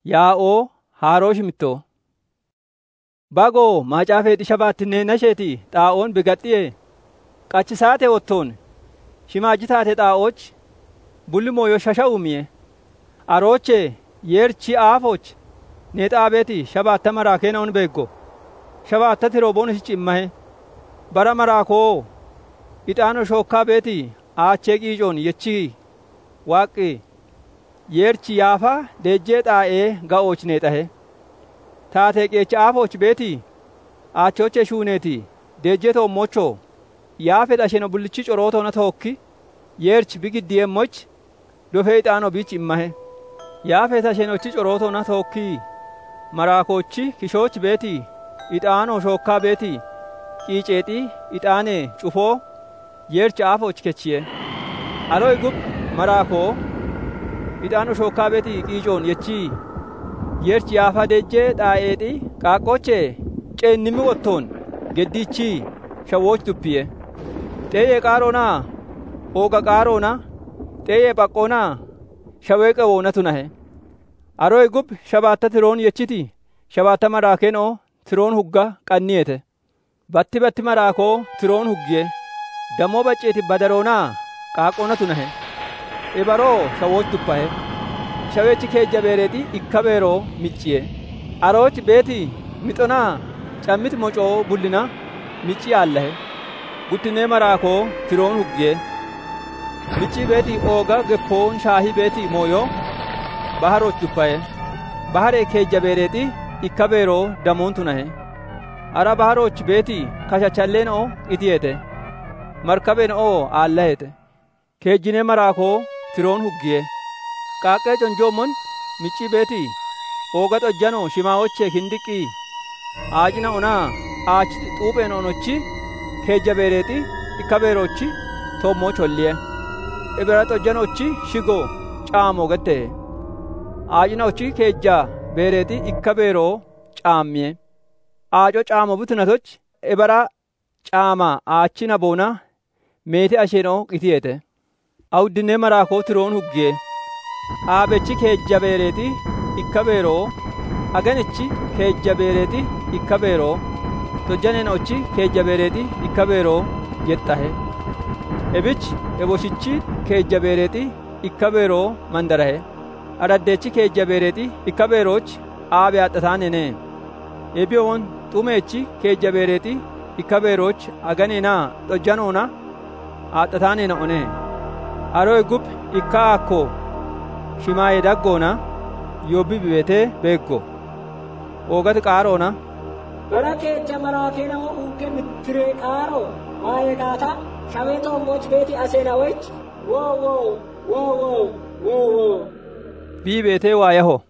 yaa'oo haaroosh mitto bagoo macaafee shabaattinee nasheeti xaa'oon bigaxxiyee qachisaate wottoon shimaajitaate xaa'ooch bulli mooyo shasha'umiye aroochee yeerchi aafoch neexaabeeti shabaatta maraakeen on beeggo shabaatta tirooboon cimmahe bara maraakoo ixaano shookkaa beeti aachee qiicoon yechi waaqqi yeerchi yaafa deejjee xaa'ee ga'ooch neexahe taatee qeecha aafoch beeti aachoche shuuneeti deejjee toommochoo yaafe dhasheno bullichi corootona tookki yeerchi bigiddiyeemmoch dofee ixaano biich immahe yaafe tashenochi corootona tookki maraakochi kishooch beeti ixaano shookkaa beeti qiiceexi ixaanee cufoo yeerchi aafoch kechiye aloy gub maraakoo ixaano shookkaa beeti qiicoon yechi yeerchi yaafa deejjee xaa'eexi qaaqqochee ceennimi wottoon geddiichi shawooch duppiye xeeyee qaaroonaa ooga qaaroona xeeyee phaqqoonaa shawee qawoonatu nahe aroy gub shabaatta tiroon yechiti shabaatta maraakeenoo tiroon hugga qanniyete batti batti maraakoo tiroon huggiye dammoo bacceeti badaroonaa qaaqqoonatu nahe ibaroo shawooch duppahe shaweechi keejja beereexi ikka beeroo micciye arooch beeti mixonaa cammiti mocoo bullina micci yaallahe guttinee maraakoo tiroon huggiye micci beeti ooga geppoon shaahii beeti mooyo baharooch duppaye baharee keejja beereexi ikka beeroo damoontu nahe ara baharooch beeti kashachalleen oo qitiyete markabeen oo aallahete keejjinee maraakoo tiroon huggiye qaaqqee conjoomon micci beeti ooga xojjanoo shimaawochee kindiqqii aacina onaa aachiti xuupheen onochi keejja beereexi ikka beeroochi toommoo cholliye ibira xojjanochi shigo caamoo gette aacinaochi keejja beereexi ikka beeroo caammiye aaco caamo butinatoch ibara caama aachina boona meeti asheenoo qitiyete awuddinee maraakoo tiroon huggiye aabechi keejja beereexi ikka beeroo aganichi keejja beereexi ikka beeroo tojjaneenochi keejja beereexi ikka beeroo yexxahe ebich eboshichi keejja beereexi ikka beeroo mandarahe araddeechi keejja beereexi ikka beerooch aabe axxataanene ebiyoon xumeechi keejja beereexi ikka beerooch aganeenaa xojjanoona axxataaneena one aroy gub ikka akkoo shimaayee daggoona yobbi bibeetee beeggo oogati qaaroona bara keejja maraakeena unke mittiree qaaro waaye gaata shawee toommoch beeti aseenawech wo bii beetee waayaho